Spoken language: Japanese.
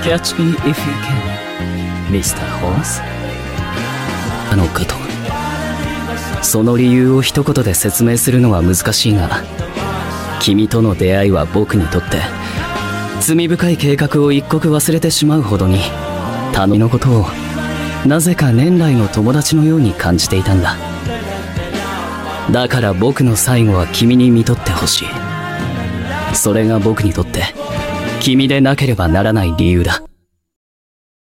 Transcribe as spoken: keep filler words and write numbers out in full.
Catch me if you can, ミスター ホース。あのかと。その理由を一言で説明するのは難しいが、君との出会いは僕にとって罪深い計画を一刻忘れてしまうほどに、頼みのことをなぜか年来の友達のように感じていたんだ。だから僕の最後は君に見とってほしい。それが僕にとって君でなければならない理由だ。